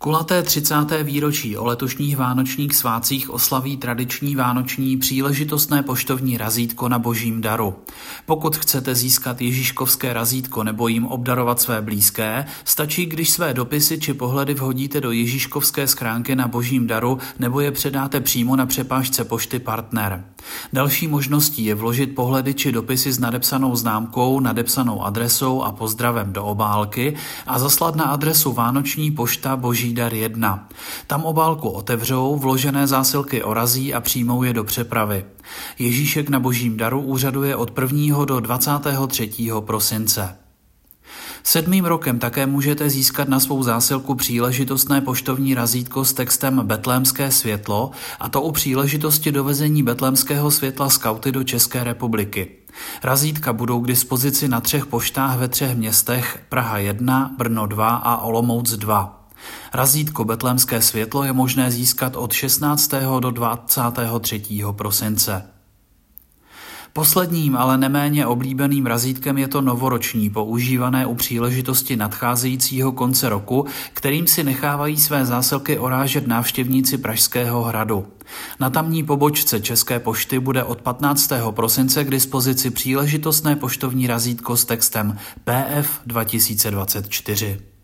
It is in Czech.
Kulaté 30. výročí o letošních vánočních svátcích oslaví tradiční vánoční příležitostné poštovní razítko na Božím daru. Pokud chcete získat ježíškovské razítko nebo jim obdarovat své blízké, stačí, když své dopisy či pohledy vhodíte do ježíškovské schránky na Božím daru nebo je předáte přímo na přepážce pošty Partner. Další možností je vložit pohledy či dopisy s nadepsanou známkou, nadepsanou adresou a pozdravem do obálky a zaslat na adresu Vánoční pošta Boží dar 1. Tam obálku otevřou, vložené zásilky orazí a přijmou je do přepravy. Ježíšek na Božím daru úřaduje od 1. do 23. prosince. 7. rokem také můžete získat na svou zásilku příležitostné poštovní razítko s textem Betlémské světlo, a to u příležitosti dovezení betlémského světla skauty do České republiky. Razítka budou k dispozici na 3 poštách ve 3 městech Praha 1, Brno 2 a Olomouc 2. Razítko Betlémské světlo je možné získat od 16. do 23. prosince. Posledním, ale neméně oblíbeným razítkem je to novoroční, používané u příležitosti nadcházejícího konce roku, kterým si nechávají své zásilky orážet návštěvníci Pražského hradu. Na tamní pobočce České pošty bude od 15. prosince k dispozici příležitostné poštovní razítko s textem PF 2024.